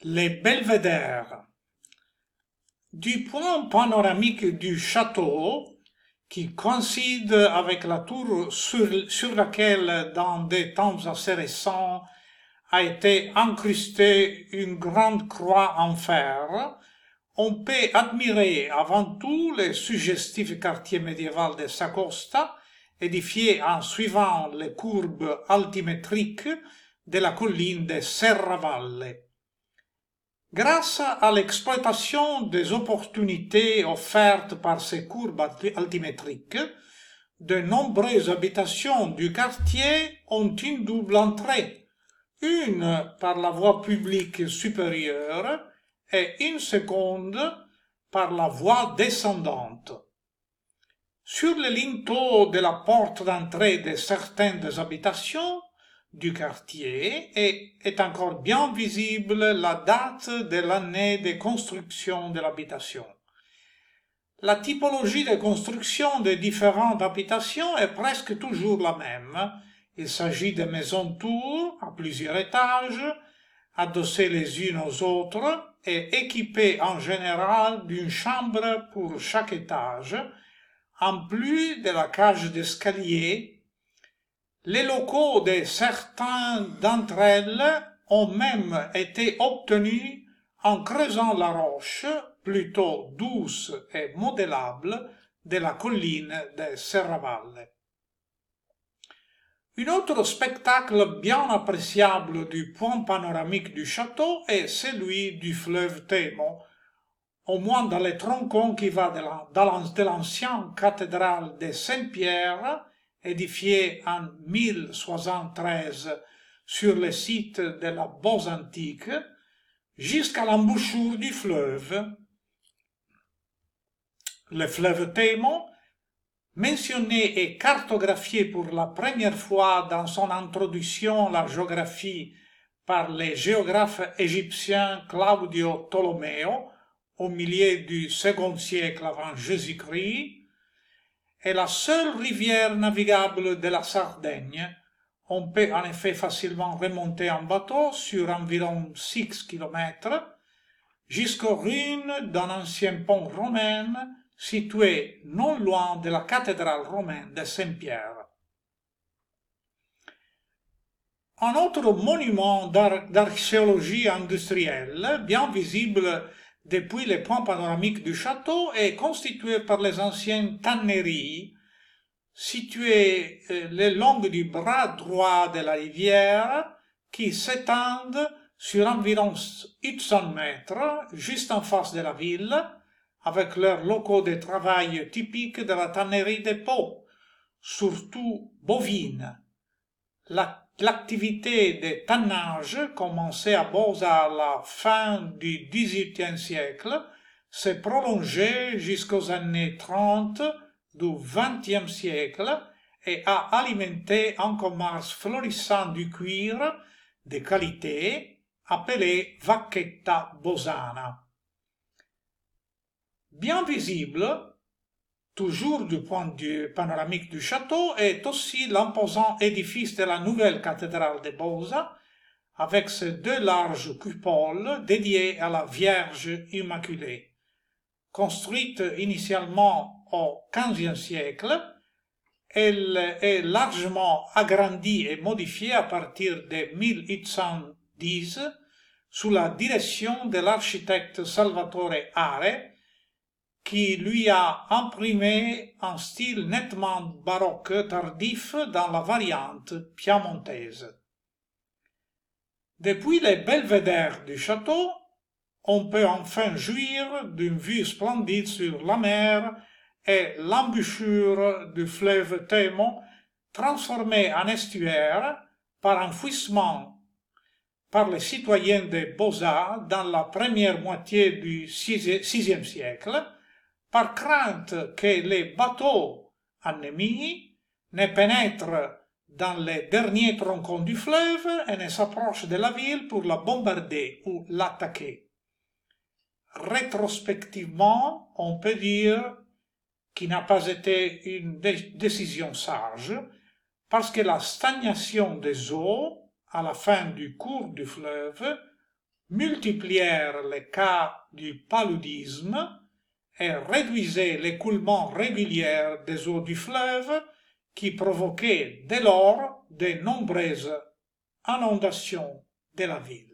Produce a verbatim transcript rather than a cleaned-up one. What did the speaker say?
Les belvédères. Du point panoramique du château, qui coïncide avec la tour sur, sur laquelle, dans des temps assez récents, a été incrustée une grande croix en fer, on peut admirer avant tout le suggestif quartier médiéval de Sacosta, édifié en suivant les courbes altimétriques de la colline de Serravalle. Grâce à l'exploitation des opportunités offertes par ces courbes altimétriques, de nombreuses habitations du quartier ont une double entrée, une par la voie publique supérieure et une seconde par la voie descendante. Sur le linteau de la porte d'entrée de certaines habitations du quartier est, est encore bien visible la date de l'année de construction de l'habitation. La typologie de construction des différentes habitations est presque toujours la même. Il s'agit de maisons-tours à plusieurs étages, adossées les unes aux autres et équipées en général d'une chambre pour chaque étage, en plus de la cage d'escalier. Les locaux de certains d'entre elles ont même été obtenus en creusant la roche, plutôt douce et modélable, de la colline de Serravalle. Un autre spectacle bien appréciable du point panoramique du château est celui du fleuve Témo, au moins dans le tronçon qui va de l'ancienne cathédrale de Saint-Pierre, édifiée en mille soixante-treize sur le site de la Beauce antique, jusqu'à l'embouchure du fleuve. Le fleuve Témo, mentionné et cartographié pour la première fois dans son introduction à la géographie par le géographe égyptien Claudio Tolomeo au milieu du second siècle avant Jésus-Christ, est la seule rivière navigable de la Sardaigne. On peut en effet facilement remonter en bateau sur environ six kilomètres jusqu'aux ruines d'un ancien pont romain situé non loin de la cathédrale romaine de Saint-Pierre. Un autre monument d'archéologie industrielle, bien visible depuis le point panoramique du château, est constitué par les anciennes tanneries situées le long du bras droit de la rivière qui s'étendent sur environ huit cents mètres juste en face de la ville, avec leurs locaux de travail typiques de la tannerie de Pau, surtout bovine. L'activité de tannage, commencée à Beauce à la fin du dix-huitième siècle, s'est prolongée jusqu'aux années trente du vingtième siècle et a alimenté un commerce florissant du cuir de qualité appelé Vacchetta Bosana. Bien visible, toujours du point de vue panoramique du château, est aussi l'imposant édifice de la nouvelle cathédrale de Beauce, avec ses deux larges cupoles dédiées à la Vierge Immaculée. Construite initialement au quinzième siècle, elle est largement agrandie et modifiée à partir de mille huit cent dix sous la direction de l'architecte Salvatore Are, qui lui a imprimé un style nettement baroque tardif dans la variante piémontaise. Depuis les belvédères du château, on peut enfin jouir d'une vue splendide sur la mer et l'embouchure du fleuve Témo, transformé en estuaire par enfouissement par les citoyens de Beauce dans la première moitié du sixième siècle, par crainte que les bateaux ennemis ne pénètrent dans les derniers tronçons du fleuve et ne s'approchent de la ville pour la bombarder ou l'attaquer. Rétrospectivement, on peut dire qu'il n'a pas été une décision sage, parce que la stagnation des eaux à la fin du cours du fleuve multiplièrent les cas du paludisme et réduisaient l'écoulement régulier des eaux du fleuve qui provoquait dès lors de nombreuses inondations de la ville.